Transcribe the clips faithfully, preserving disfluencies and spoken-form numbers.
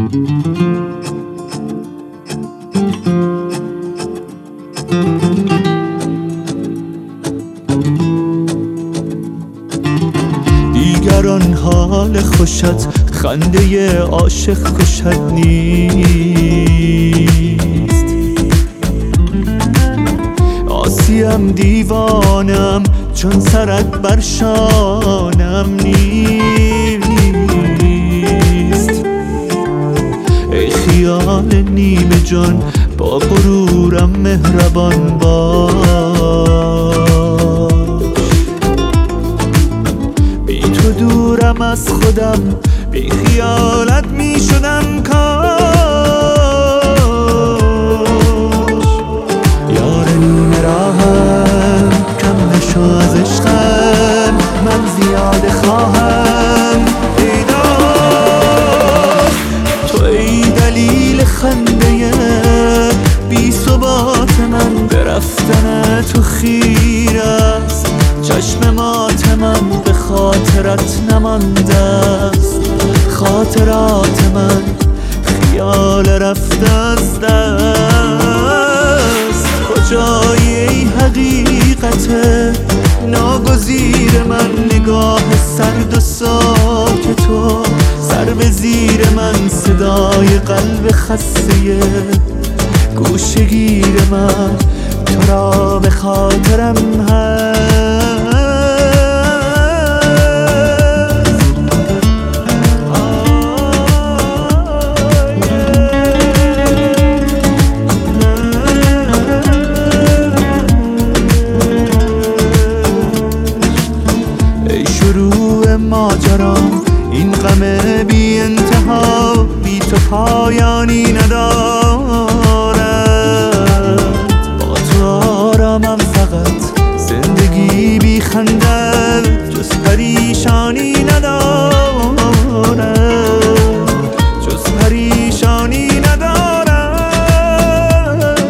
دیگران حال خوشت خنده عاشق کشت نیست. آسیم دیوانم چون سرت بر شانم نیست. ای خیال نیمه جان با غرورم مهربان باش. بی تو دورم از خودم، بی خیالت می شدم کاش. یار نیمه راهم کم نشو از عشقم، من زیاده خواهم پیداست. تو ای دلیل خنده بی ثبات من، به رفتن تو خیر است چشم مات من، به خاطرت نمانده است خاطرات من، خیال رفته از دست. کجایی ای حقیقت ناگزیر من، نگاه سرد و ساک تو سر به زیر من، صدای قلب خسته گوشگیر من، تو را به خاطرم هست. ای شروع ماجرام این غم بی انتها، بی تو پایانی ندارد. با تو آرامم فقط زندگی بی خنده، جز پریشانی ندارد، جز پریشانی ندارد.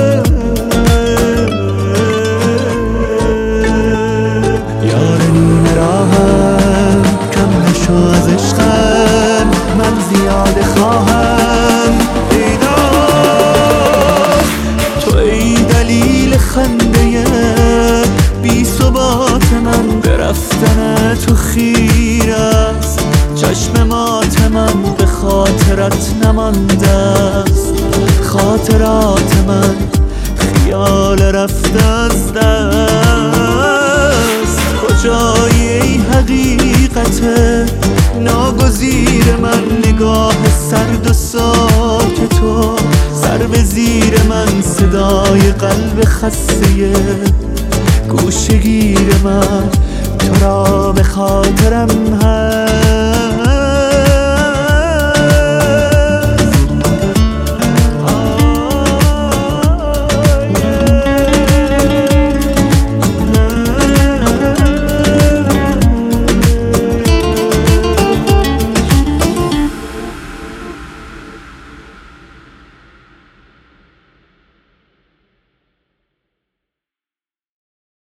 یار نیمه راهم کم نشو از عشقم، من زیاده خواهم پیداست. تو ای دلیل خنده بی ثبات من، به رفتن تو خیر است چشم مات من، به خاطرت نمانده است خاطرات من، خیال رفته از دست. کجایی ای حقیقت ناگزیر من، نگاه سرد و ساک تو سر به زیر من، صدای قلب خسته گوشگیر من، تو را به خاطرم هست.